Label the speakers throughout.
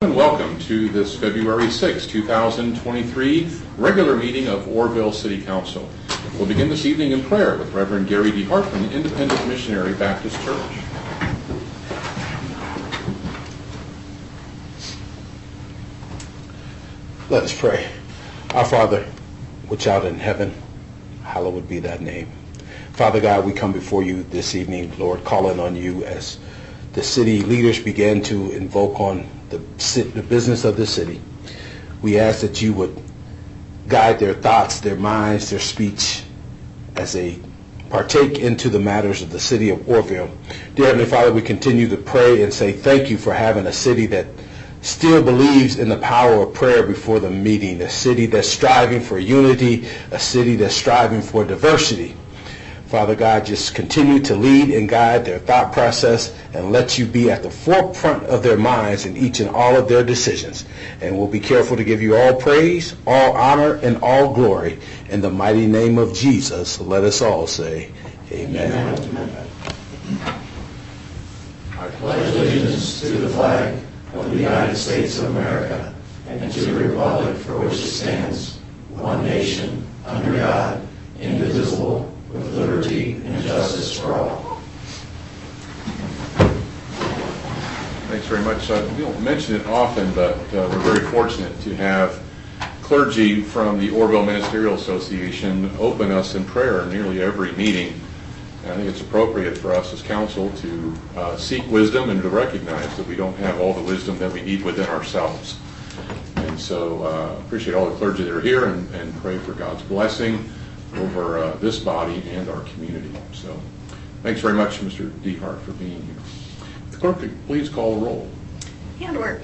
Speaker 1: And welcome to this February 6, 2023 regular meeting of Orrville City Council. We'll begin this evening in prayer with Reverend Gary D. Hart from the Independent Missionary Baptist Church.
Speaker 2: Let us pray. Our Father, which art in heaven, hallowed be thy name. Father God, we come before you this evening, Lord, calling on you as the city leaders begin to invoke on the business of the city. We ask that you would guide their thoughts, their minds, their speech as they partake into the matters of the city of Orrville. Dear Heavenly Father, we continue to pray and say thank you for having a city that still believes in the power of prayer before the meeting, a city that's striving for unity, a city that's striving for diversity. Father God, just continue to lead and guide their thought process and let you be at the forefront of their minds in each and all of their decisions. And we'll be careful to give you all praise, all honor, and all glory. In the mighty name of Jesus, let us all say, Amen.
Speaker 3: Amen. I pledge allegiance to the flag of the United States of America and to the republic for which it stands, one nation, under God, indivisible, with liberty and justice for all.
Speaker 1: Thanks very much. We don't mention it often, but we're very fortunate to have clergy from the Orrville Ministerial Association open us in prayer in nearly every meeting. And I think it's appropriate for us as council to seek wisdom and to recognize that we don't have all the wisdom that we need within ourselves. And so appreciate all the clergy that are here and pray for God's blessing over this body and our community. So thanks very much, Mr. D. Hart, for being here. The clerk, please call the roll.
Speaker 4: Handwork.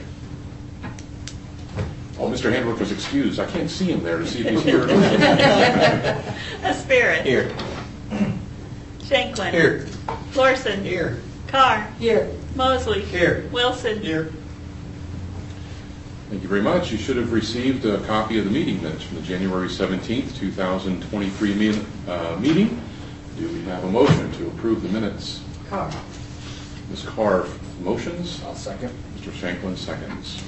Speaker 1: Oh, Mr. Handwork was excused. I can't see him there to see if he's here.
Speaker 4: Aspirit.
Speaker 3: Here.
Speaker 4: Shanklin.
Speaker 3: Here.
Speaker 4: Lorson.
Speaker 3: Here.
Speaker 4: Carr.
Speaker 3: Here.
Speaker 4: Mosley.
Speaker 3: Here.
Speaker 4: Wilson.
Speaker 3: Here.
Speaker 1: Thank you very much. You should have received a copy of the meeting minutes from the January 17th, 2023 meeting. Do we have a motion to approve the minutes?
Speaker 3: Carr.
Speaker 1: Ms. Carr motions.
Speaker 3: I'll second.
Speaker 1: Mr. Shanklin seconds.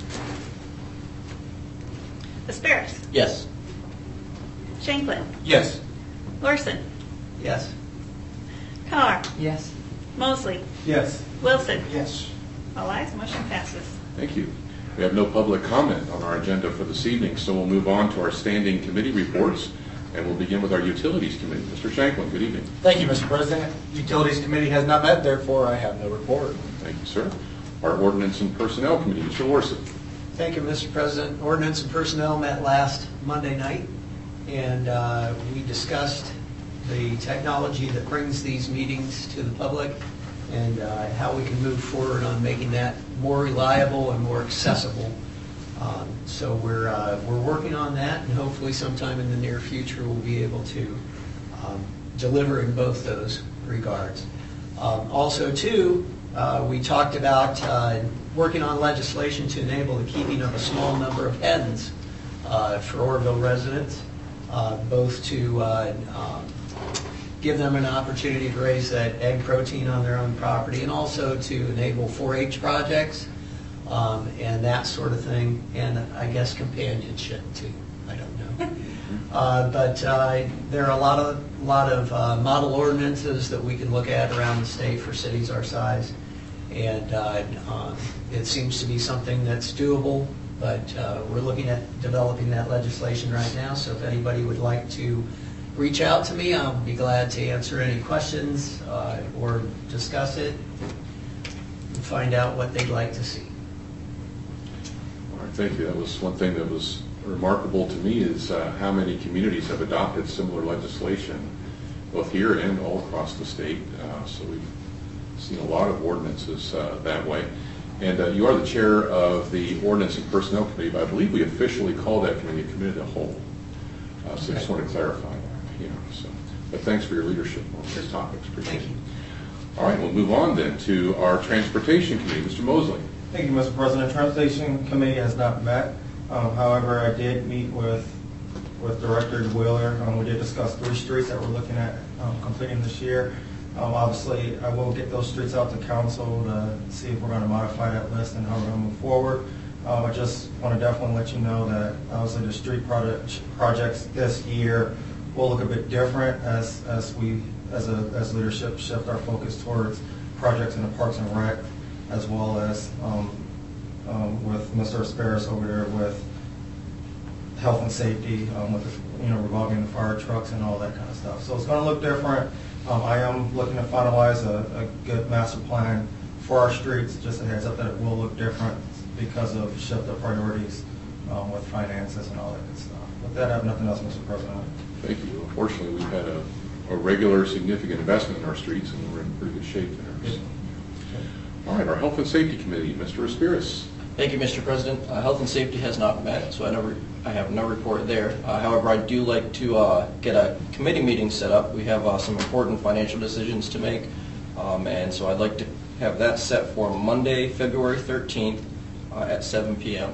Speaker 4: Aspirit.
Speaker 3: Yes.
Speaker 4: Shanklin.
Speaker 3: Yes.
Speaker 4: Lorson.
Speaker 3: Yes.
Speaker 4: Carr.
Speaker 5: Yes.
Speaker 4: Mosley.
Speaker 3: Yes.
Speaker 4: Wilson.
Speaker 3: Yes.
Speaker 4: All ayes, motion passes.
Speaker 1: Thank you. We have no public comment on our agenda for this evening, so we'll move on to our standing committee reports, and we'll begin with our Utilities Committee. Mr. Shanklin, good evening.
Speaker 6: Thank you, Mr. President. Utilities Committee has not met, therefore I have no report.
Speaker 1: Thank you, sir. Our Ordinance and Personnel Committee, Mr. Lorson.
Speaker 5: Thank you, Mr. President. Ordinance and Personnel met last Monday night, and we discussed the technology that brings these meetings to the public and how we can move forward on making that more reliable and more accessible. So we're working on that, and hopefully sometime in the near future we'll be able to deliver in both those regards. Also, too, we talked about working on legislation to enable the keeping of a small number of hens for Orrville residents, both to give them an opportunity to raise that egg protein on their own property, and also to enable 4-H projects and that sort of thing, and I guess companionship too. I don't know, but there are a lot of model ordinances that we can look at around the state for cities our size, and it seems to be something that's doable. But we're looking at developing that legislation right now. So if anybody would like to reach out to me, I'll be glad to answer any questions or discuss it and find out what they'd like to see.
Speaker 1: All right, thank you. That was one thing that was remarkable to me is how many communities have adopted similar legislation, both here and all across the state. So we've seen a lot of ordinances that way. And you are the chair of the Ordinance and Personnel Committee, but I believe we officially call that committee a committee of the whole. So I just want to clarify that. But thanks for your leadership on these topics. Appreciate it. All right, we'll move on then to our Transportation Committee. Mr. Mosley.
Speaker 7: Thank you, Mr. President. Transportation Committee has not met. However, I did meet with Director Wheeler. We did discuss 3 streets that we're looking at completing this year. Obviously, I will get those streets out to council to see if we're going to modify that list and how we're going to move forward. I just want to definitely let you know that obviously the street projects this year will look a bit different as we, as leadership, shift our focus towards projects in the Parks and Rec, as well as with Mr. Asperis over there with health and safety, with the, revolving the fire trucks and all that kind of stuff. So it's going to look different. I am looking to finalize a good master plan for our streets. Just a heads up that it will look different because of shift of priorities with finances and all that good stuff. With that, I have nothing else, Mr. President.
Speaker 1: Thank you. Unfortunately, we've had a regular significant investment in our streets, and we're in pretty good shape there. So. All right, our Health and Safety Committee, Mr. Asperis.
Speaker 8: Thank you, Mr. President. Health and Safety has not met, so I have no report there. However, I do like to get a committee meeting set up. We have some important financial decisions to make, and so I'd like to have that set for Monday, February 13th at 7 p.m.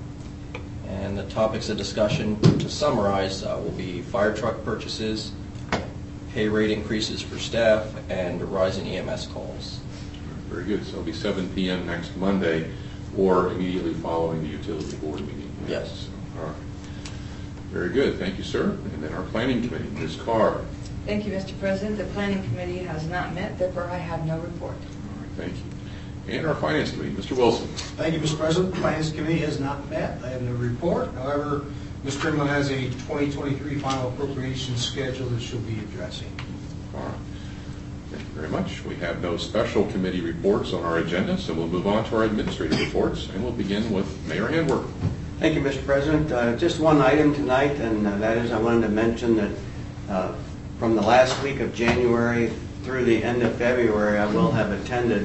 Speaker 8: And the topics of discussion, to summarize, will be fire truck purchases, pay rate increases for staff, and rising EMS calls.
Speaker 1: Very good. So it'll be 7 p.m. next Monday, or immediately following the utility board meeting.
Speaker 8: Yes.
Speaker 1: So, all right. Very good. Thank you, sir. And then our planning committee, Ms. Carr.
Speaker 9: Thank you, Mr. President. The planning committee has not met, therefore I have no report.
Speaker 1: All right. Thank you. And our finance committee, Mr. Wilson.
Speaker 6: Thank you, Mr. President. The Finance Committee has not met. I have no report. However, Ms. Trimlin has a 2023 final appropriations schedule that she'll be addressing.
Speaker 1: All right. Thank you very much. We have no special committee reports on our agenda, so we'll move on to our administrative reports, and we'll begin with Mayor Handwerk.
Speaker 10: Thank you, Mr. President. Just one item tonight, and that is I wanted to mention that from the last week of January through the end of February, I will have attended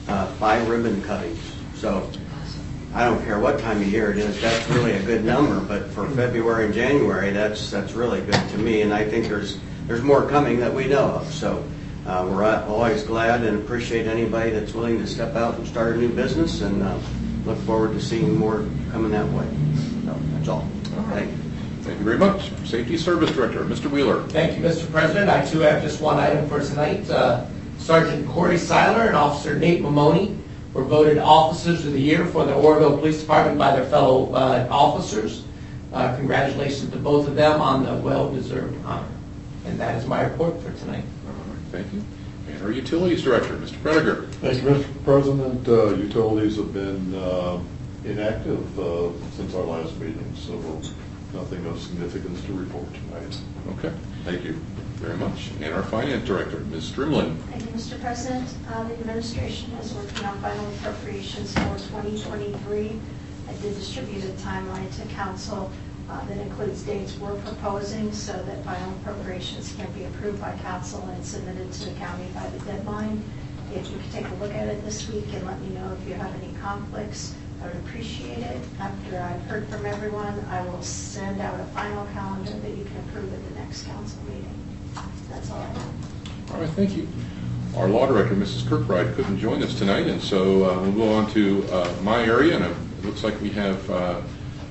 Speaker 10: 5 ribbon cuttings. So I don't care what time of year it is, that's really a good number, but for February and January, that's really good to me, and I think there's more coming that we know of. So we're always glad and appreciate anybody that's willing to step out and start a new business, and look forward to seeing more coming that way. So that's all. Thank you.
Speaker 1: Thank you very much. Safety Service Director, Mr. Wheeler.
Speaker 11: Thank you, Mr. President. I too have just one item for tonight. Sergeant Corey Seiler and Officer Nate Mamoni were voted Officers of the Year for the Oroville Police Department by their fellow officers. Congratulations to both of them on the well-deserved honor. And that is my report for tonight.
Speaker 1: All right, thank you. And our Utilities Director, Mr. Prediger.
Speaker 12: Thank you, Mr. President. Utilities have been inactive since our last meeting, so nothing of significance to report tonight.
Speaker 1: Okay, thank you very much. And our Finance Director, Ms. Strimlin.
Speaker 13: Thank you, Mr. President. The administration is working on final appropriations for 2023. I did distribute a timeline to council that includes dates we're proposing so that final appropriations can be approved by council and submitted to the county by the deadline. If you could take a look at it this week and let me know if you have any conflicts, I would appreciate it. After I've heard from everyone, I will send out a final calendar that you can approve at the next council meeting. That's all I have.
Speaker 1: All right, thank you. Our Law Director, Mrs. Kirkbride, couldn't join us tonight, and so we'll go on to my area, and it looks like we have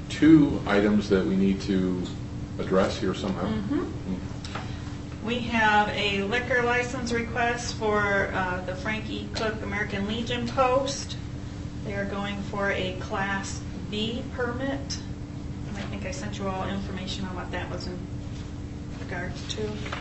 Speaker 1: 2 items that we need to address here somehow.
Speaker 4: We have a liquor license request for the Frank E. Cook American Legion Post. They are going for a Class B permit. I think I sent you all information on what that was in regards to.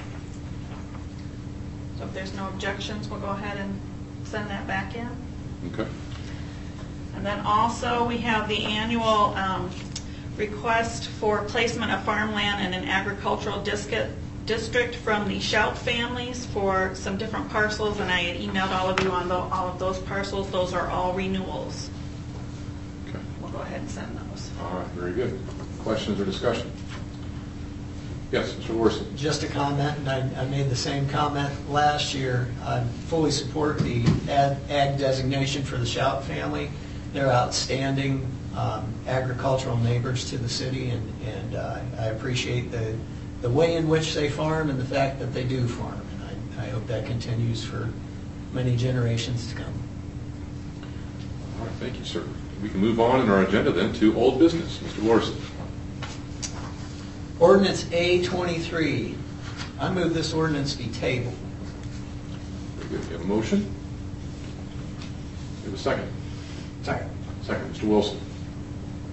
Speaker 4: So if there's no objections, we'll go ahead and send that back in.
Speaker 1: Okay.
Speaker 4: And then also we have the annual request for placement of farmland in an agricultural district from the Shout families for some different parcels, and I had emailed all of you on all of those parcels. Those are all renewals.
Speaker 1: Okay.
Speaker 4: We'll go ahead and send those.
Speaker 1: All right, very good. Questions or discussion? Yes, Mr. Worson.
Speaker 5: Just a comment, and I made the same comment last year. I fully support the ag designation for the Shout family. They're outstanding agricultural neighbors to the city, and I appreciate the way in which they farm and the fact that they do farm. And I hope that continues for many generations to come.
Speaker 1: All right, thank you, sir. We can move on in our agenda then to old business. Mr. Worson.
Speaker 5: Ordinance A23. I move this ordinance be tabled.
Speaker 1: Very good. You have a motion? You have a second?
Speaker 11: Second.
Speaker 1: Second. Mr. Wilson.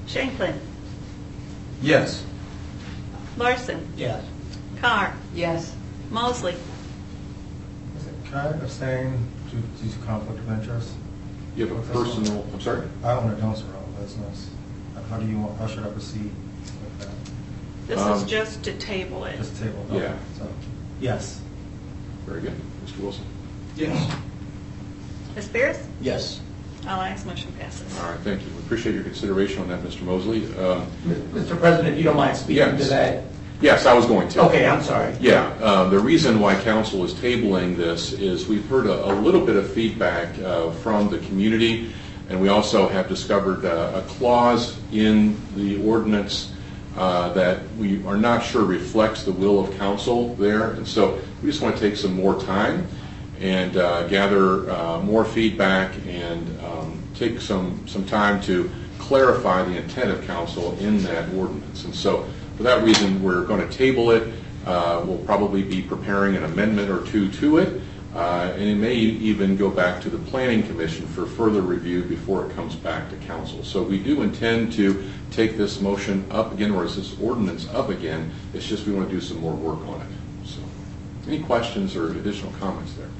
Speaker 4: Shanklin.
Speaker 7: Yes.
Speaker 4: Larson.
Speaker 5: Yes.
Speaker 4: Carr.
Speaker 9: Yes.
Speaker 4: Mosley.
Speaker 7: Can I abstain due to conflict of interest?
Speaker 1: You have a personal, I'm sorry?
Speaker 7: I own a dumpster rental business. How should I proceed with that?
Speaker 4: This is just to table it.
Speaker 7: Just table?
Speaker 1: Yeah.
Speaker 7: Okay, so, yes.
Speaker 1: Very good. Mr. Wilson?
Speaker 6: Yes.
Speaker 4: Ms. Spears?
Speaker 8: Yes.
Speaker 4: All ayes, motion passes.
Speaker 1: All right, thank you. We appreciate your consideration on that, Mr. Mosley.
Speaker 11: Mr. President, if you don't mind speaking to
Speaker 1: Yes.
Speaker 11: that.
Speaker 1: Yes, I was going to.
Speaker 11: Okay, I'm sorry.
Speaker 1: Yeah, the reason why council is tabling this is we've heard a little bit of feedback from the community, and we also have discovered a clause in the ordinance that we are not sure reflects the will of council there, and so we just want to take some more time and gather more feedback and take some time to clarify the intent of council in that ordinance. And so for that reason, we're going to table it. We'll probably be preparing an amendment or two to it, and it may even go back to the Planning Commission for further review before it comes back to council. So we do intend to take this motion up again, or this ordinance up again. It's just we want to do some more work on it. So, any questions or additional comments there?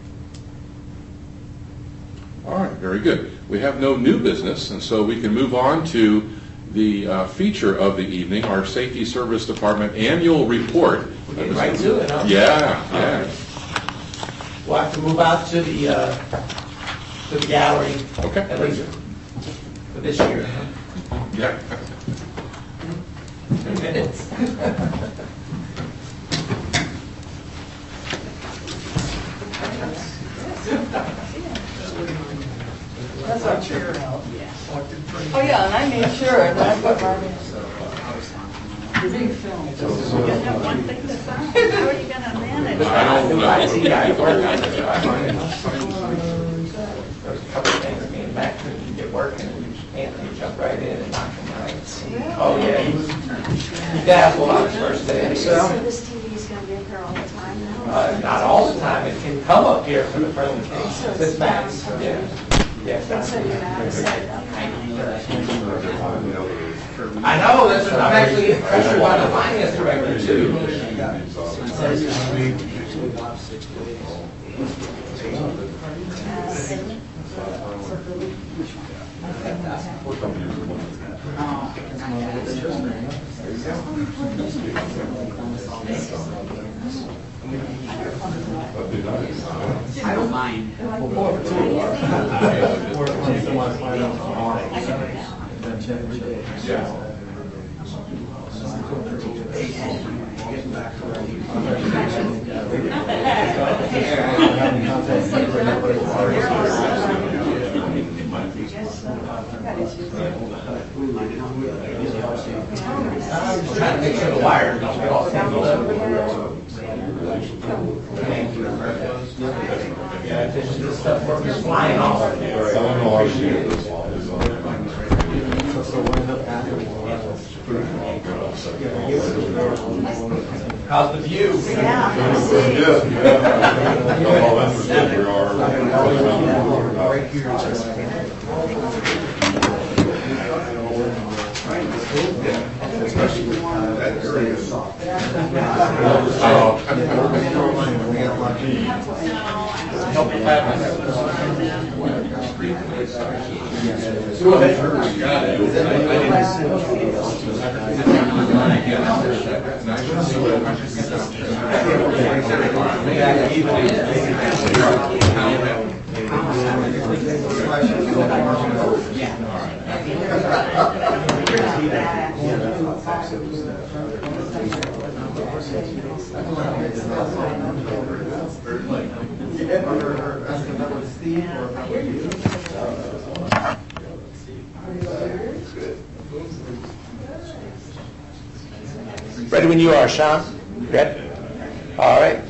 Speaker 1: All right, very good. We have no new business, and so we can move on to the feature of the evening, our Safety Service Department annual report.
Speaker 11: We're getting right to it, huh?
Speaker 1: Yeah.
Speaker 11: We'll have to move out to the gallery.
Speaker 1: Okay.
Speaker 11: At least for this year. Huh?
Speaker 1: Yeah.
Speaker 11: 2 minutes.
Speaker 9: That's our chair. Oh, yeah, and I made sure that I put mine in. You're being filmed.
Speaker 4: You have one thing to sign? How are you going to manage?
Speaker 1: I don't know.
Speaker 11: See, I work on it. There's a couple of things getting back to get working, and Anthony jumped right in and knocked him right. Oh, yeah, he dazzled on his first day.
Speaker 13: So this TV is going to be up here all the time now?
Speaker 11: Not all the time, it can come up here for the presentation. This max, yeah. Yes,
Speaker 13: That's what you're going to set it up.
Speaker 11: I know, that's what, I'm actually pressured by the finance director too.
Speaker 14: I don't mind.
Speaker 11: I'm just trying to make sure the wires don't get all tangled up. Yeah, this stuff where it's flying off. How's the view? Ready when you are, Sean? Ready? All right.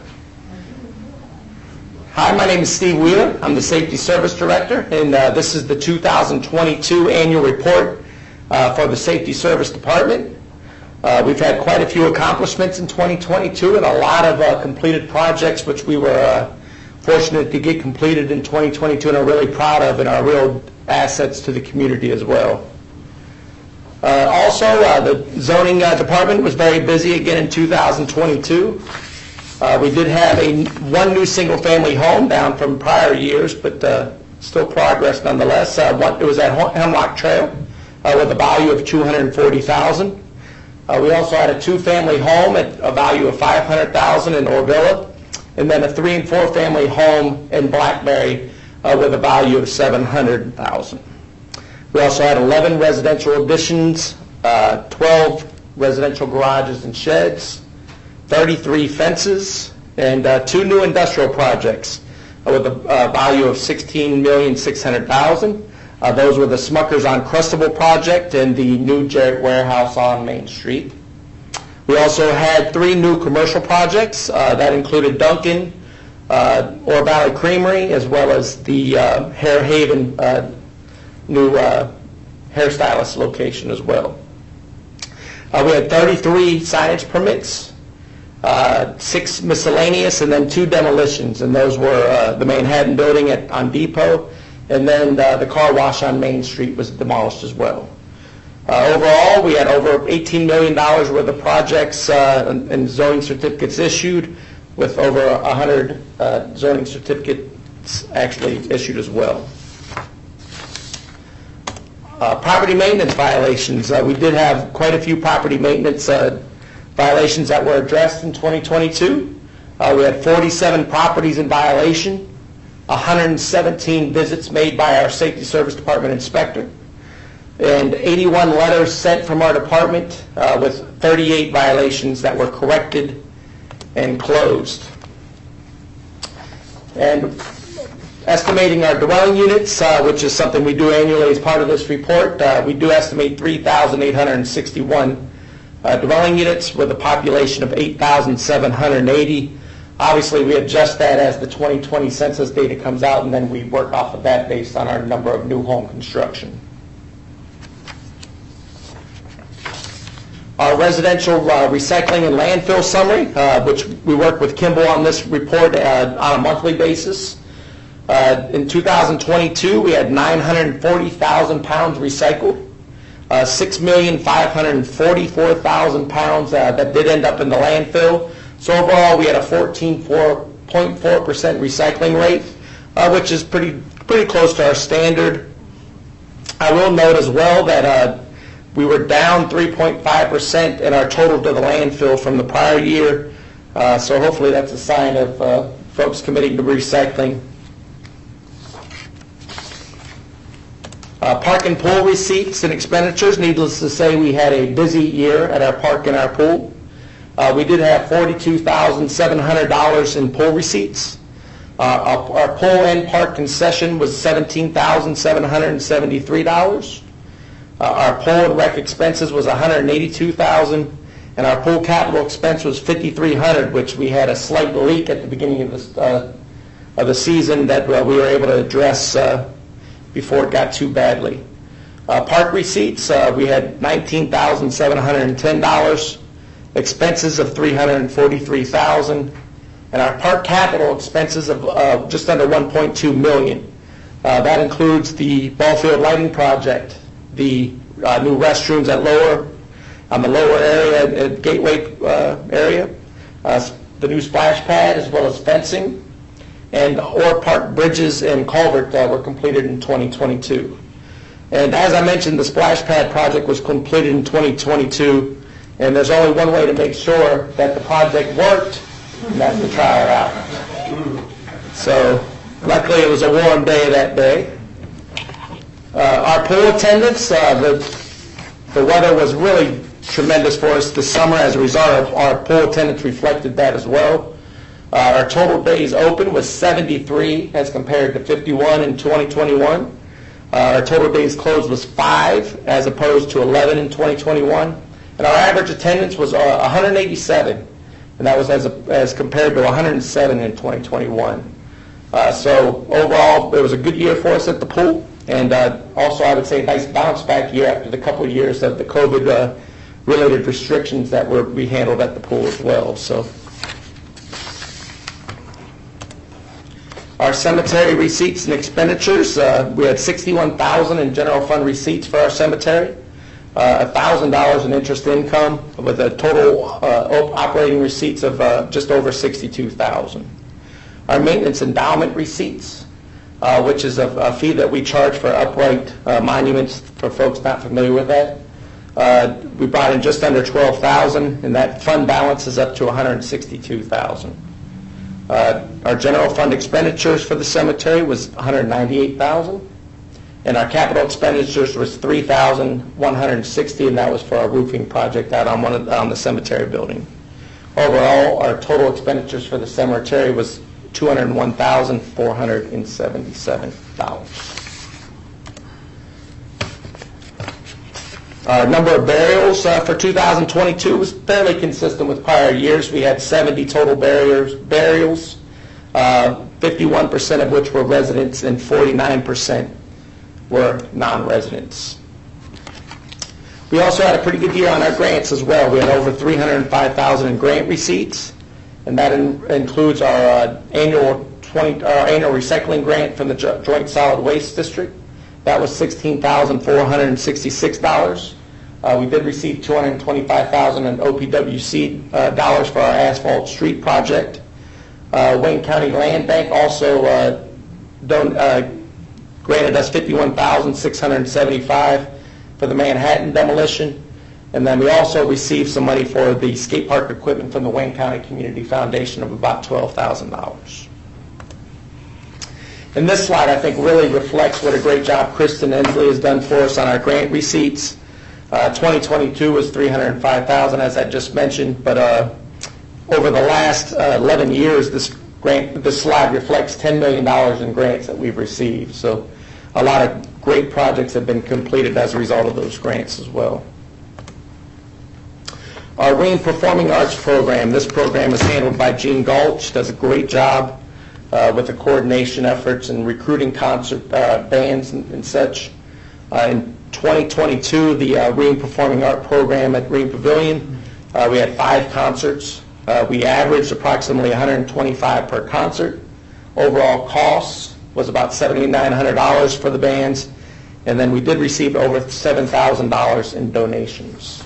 Speaker 11: Hi, my name is Steve Wheeler. I'm the Safety Service Director, and this is the 2022 annual report for the Safety Service Department. We've had quite a few accomplishments in 2022 and a lot of completed projects which we were fortunate to get completed in 2022 and are really proud of and are real assets to the community as well. Also, the zoning department was very busy again in 2022. We did have one new single-family home down from prior years, but still progress nonetheless. It was at Hemlock Trail with a value of $240,000. We also had a two-family home at a value of $500,000 in Orvilla, and then a 3- and 4-family home in Blackberry with a value of $700,000. We also had 11 residential additions, 12 residential garages and sheds, 33 fences, and 2 new industrial projects with a value of $16,600,000. Those were the Smuckers on Crustable project and the new Jarrett Warehouse on Main Street. We also had 3 new commercial projects that included Dunkin', Ore Valley Creamery, as well as the Hare Haven new hairstylist location as well. We had 33 signage permits, 6 miscellaneous, and then 2 demolitions, and those were the Manhattan building on Depot, and then the car wash on Main Street was demolished as well. Overall, we had over $18 million worth of projects and zoning certificates issued, with over 100 zoning certificates actually issued as well. Property maintenance violations. We did have quite a few property maintenance violations that were addressed in 2022. We had 47 properties in violation, 117 visits made by our Safety Service Department inspector, and 81 letters sent from our department with 38 violations that were corrected and closed. And estimating our dwelling units, which is something we do annually as part of this report, we do estimate 3,861 dwelling units with a population of 8,780. Obviously, we adjust that as the 2020 census data comes out, and then we work off of that based on our number of new home construction. Our residential recycling and landfill summary, which we work with Kimball on this report on a monthly basis. In 2022, we had 940,000 pounds recycled, 6,544,000 pounds that did end up in the landfill. So overall, we had a 14.4% recycling rate, which is pretty close to our standard. I will note as well that we were down 3.5% in our total to the landfill from the prior year. So hopefully that's a sign of folks committing to recycling. Park and pool receipts and expenditures. Needless to say, we had a busy year at our park and our pool. We did have $42,700 in pool receipts. Our pool and park concession was $17,773. Our pool and rec expenses was $182,000, and our pool capital expense was $5,300, which we had a slight leak at the beginning of the season that we were able to address before it got too badly. Park receipts, we had $19,710, expenses of $343,000, and our park capital expenses of just under $1.2 million. That includes the ball field lighting project, the new restrooms on the lower area, at Gateway area, the new splash pad, as well as fencing, and Orr Park bridges and culvert were completed in 2022. And as I mentioned, the splash pad project was completed in 2022, and there's only one way to make sure that the project worked, and that's to try her out. So luckily it was a warm day that day. Our pool attendance, the weather was really tremendous for us this summer. As a result, our pool attendance reflected that as well. Our total days open was 73 as compared to 51 in 2021. Our total days closed was 5 as opposed to 11 in 2021. And our average attendance was 187, and that was as compared to 107 in 2021. So overall, it was a good year for us at the pool, and also I would say a nice bounce back year after the couple of years of the COVID-related restrictions that we handled at the pool as well. So our cemetery receipts and expenditures, we had $61,000 in general fund receipts for our cemetery. $1,000 in interest income with a total operating receipts of just over $62,000. Our maintenance endowment receipts, which is a fee that we charge for upright monuments for folks not familiar with that. We brought in just under $12,000, and that fund balance is up to $162,000. Our general fund expenditures for the cemetery was $198,000, and our capital expenditures was $3,160, and that was for our roofing project out on the cemetery building. Overall, our total expenditures for the cemetery was $201,477. Our number of burials for 2022 was fairly consistent with prior years. We had 70 total burials, 51% of which were residents and 49% were non-residents. We also had a pretty good year on our grants as well. We had over $305,000 in grant receipts, and that includes our annual recycling grant from the Joint Solid Waste District. That was $16,466. We did receive $225,000 in OPWC dollars for our asphalt street project. Wayne County Land Bank also granted us $51,675 for the Manhattan demolition. And then we also received some money for the skate park equipment from the Wayne County Community Foundation of about $12,000. And this slide, I think, really reflects what a great job Kristen Ensley has done for us on our grant receipts. 2022 was $305,000, as I just mentioned, but over the last 11 years, this slide reflects $10 million in grants that we've received. So a lot of great projects have been completed as a result of those grants as well. Our Wayne Performing Arts program, this program is handled by Gene Gulch, does a great job with the coordination efforts and recruiting concert bands and such. In 2022, the Wayne Performing Art program at Green Pavilion, we had 5 concerts. We averaged approximately $125 per concert. Overall costs was about $7,900 for the bands, and then we did receive over $7,000 in donations.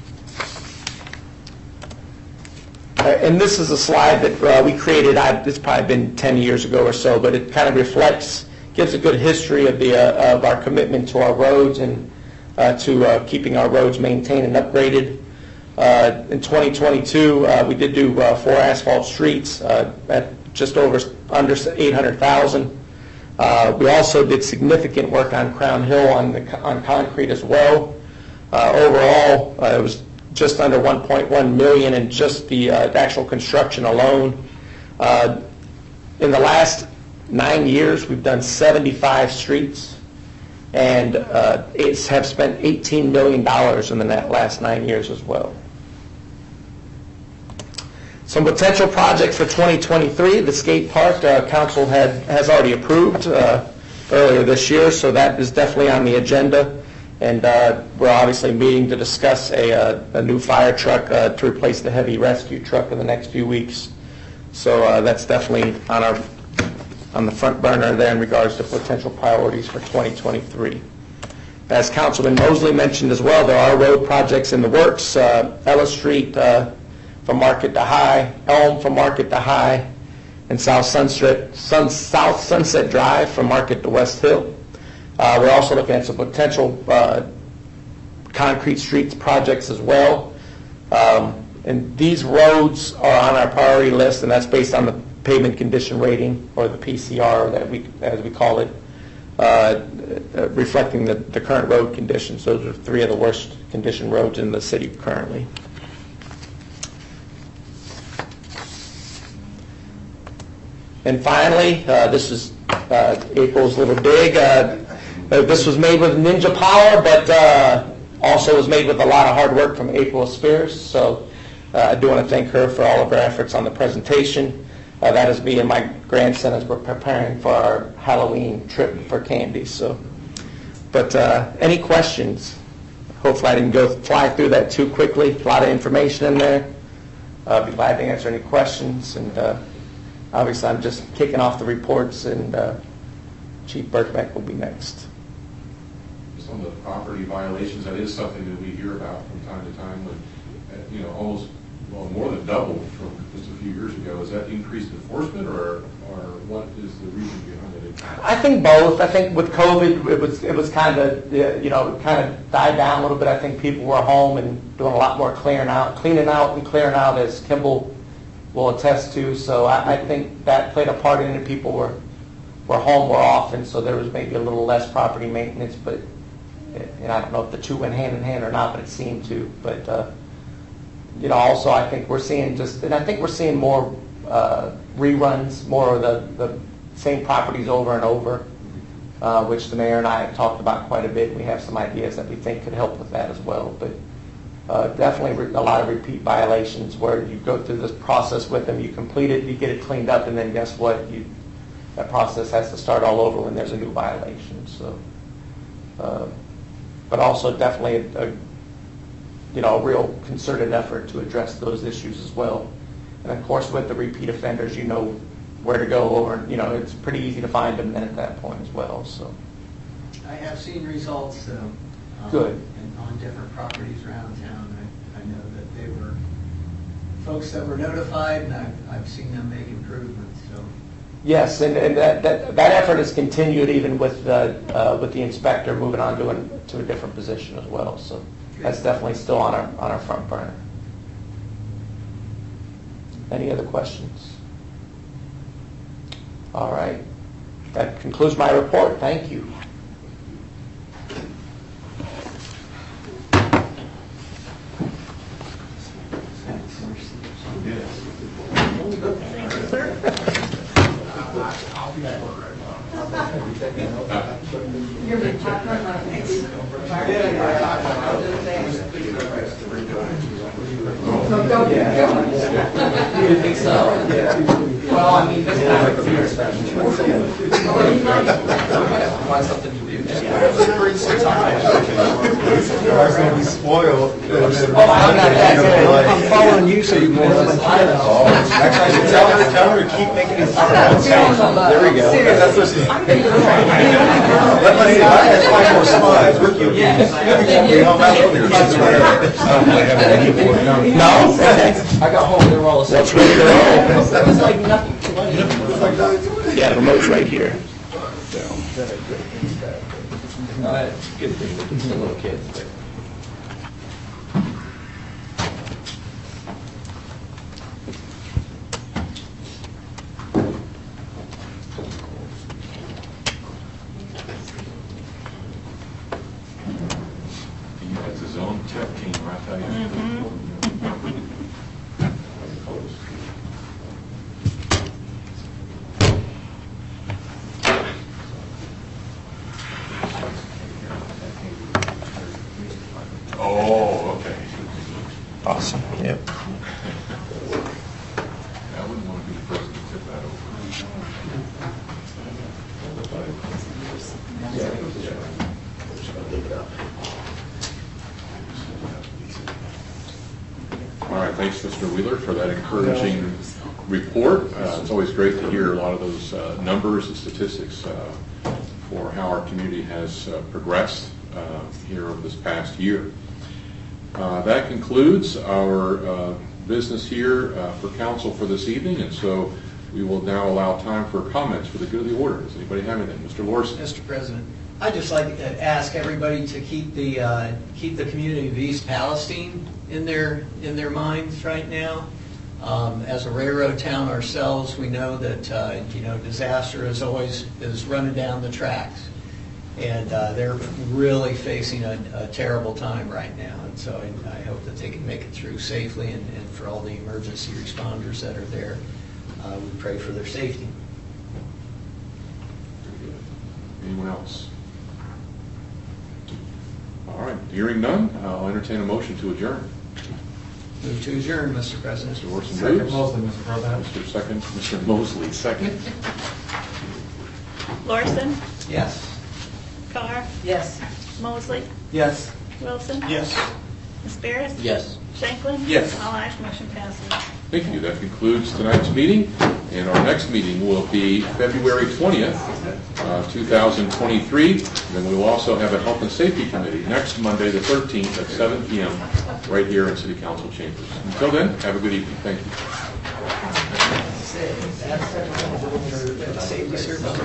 Speaker 11: And this is a slide that we created, it's probably been 10 years ago or so, but it kind of reflects, gives a good history of our commitment to our roads and to keeping our roads maintained and upgraded. In 2022, we did do 4 asphalt streets at just under $800,000. We also did significant work on Crown Hill on concrete as well. Overall, it was just under $1.1 million in just the actual construction alone. In the last 9 years, we've done 75 streets, and have spent $18 million in the last 9 years as well. Some potential projects for 2023. The skate park, council has already approved earlier this year, so that is definitely on the agenda. And we're obviously meeting to discuss a new fire truck to replace the heavy rescue truck in the next few weeks. So that's definitely on the front burner there in regards to potential priorities for 2023. As Councilman Mosley mentioned as well, there are road projects in the works. Ellis Street from Market to High, Elm from Market to High, and South Sunset Drive from Market to West Hill. We're also looking at some potential concrete streets projects as well. And these roads are on our priority list, and that's based on the pavement condition rating, or the PCR, as we call it, reflecting the current road conditions. Those are 3 of the worst condition roads in the city currently. And finally, this is April's little dig. This was made with Ninja Power, but also was made with a lot of hard work from April Spears. So I do want to thank her for all of her efforts on the presentation. That is me and my grandson as we're preparing for our Halloween trip for candy. So, but any questions? Hopefully I didn't fly through that too quickly. A lot of information in there. I'll be glad to answer any questions. And obviously I'm just kicking off the reports, and Chief Birkbeck will be next.
Speaker 12: Just
Speaker 1: some of the property violations? That is something that we hear about from time to time when, almost, more than doubled from just a few years ago. Is that increased enforcement or what is the reason behind it?
Speaker 11: I think both. I think with COVID, it was kind of kind of died down a little bit. I think people were home and doing a lot more clearing out, and clearing out, as Kimball will attest to. So I think that played a part in it. People were home more often, so there was maybe a little less property maintenance. But I don't know if the two went hand in hand or not, but it seemed to. But also I think we're seeing more reruns, more of the same properties over and over, which the mayor and I have talked about quite a bit. We have some ideas that we think could help with that as well. But definitely a lot of repeat violations where you go through this process with them, you complete it, you get it cleaned up, and then guess what? That process has to start all over when there's a new violation. So, but also definitely a real concerted effort to address those issues as well. And of course, with the repeat offenders, you know where to go over. It's pretty easy to find them then at that point as well. So,
Speaker 5: I have seen results
Speaker 11: good
Speaker 5: on different properties around town. I know that they were folks that were notified, and I've seen them make improvements. So.
Speaker 11: Yes, and that effort has continued even with the inspector moving on to a different position as well. So that's definitely still on our front burner. Any other questions? All right. That concludes my report. Thank you.
Speaker 9: You're being popular, my thanks. You
Speaker 11: think so? Well, I mean, this time of year especially. Want something to do.
Speaker 7: I was going to be spoiled.
Speaker 11: I'm not that good.
Speaker 5: I'm following you, so you can.
Speaker 7: Actually, I should tell her to keep making these. There we go. That's what she. Let's find more slides with you.
Speaker 11: No? I got home, they were all the same. That's ready to roll. It was like nothing.
Speaker 2: Yeah, the remote's right here.
Speaker 8: Good thing with the little kids.
Speaker 1: He has his own tech team, I tell you. Oh, okay.
Speaker 2: Awesome. Yep.
Speaker 1: I wouldn't want to be the person to tip that over. All right, thanks, Mr. Wheeler, for that encouraging report. It's always great to hear a lot of those numbers and statistics for how our community has progressed here over this past year. That concludes our business here for council for this evening, and so we will now allow time for comments for the good of the order. Does anybody have anything? Mr. Lorson.
Speaker 5: Mr. President, I'd just like to ask everybody to keep the community of East Palestine in their minds right now. As a railroad town ourselves, we know that disaster is running down the tracks, and they're really facing a terrible time right now. And so I hope that they can make it through safely, and for all the emergency responders that are there, we pray for their safety.
Speaker 1: Anyone else? All right, hearing none, I'll entertain a motion to adjourn.
Speaker 5: Move to adjourn, Mr. President.
Speaker 1: Mr. Orson
Speaker 7: Second
Speaker 1: moves.
Speaker 7: Mosley, Mr. President.
Speaker 1: Mr. Mosley, second.
Speaker 4: Lorson,
Speaker 5: Yes.
Speaker 4: Carr,
Speaker 9: Yes.
Speaker 4: Mosley,
Speaker 7: Yes.
Speaker 4: Wilson.
Speaker 6: Yes.
Speaker 4: Ms. Barris.
Speaker 8: Yes.
Speaker 4: Shanklin.
Speaker 1: Yes.
Speaker 4: All ayes, motion passes.
Speaker 1: Thank you. That concludes tonight's meeting, And our next meeting will be February 20th, 2023. Then we will also have a Health and Safety Committee next Monday, the 13th, at 7 p.m. right here in City Council chambers. Until then, have a good evening. Thank you.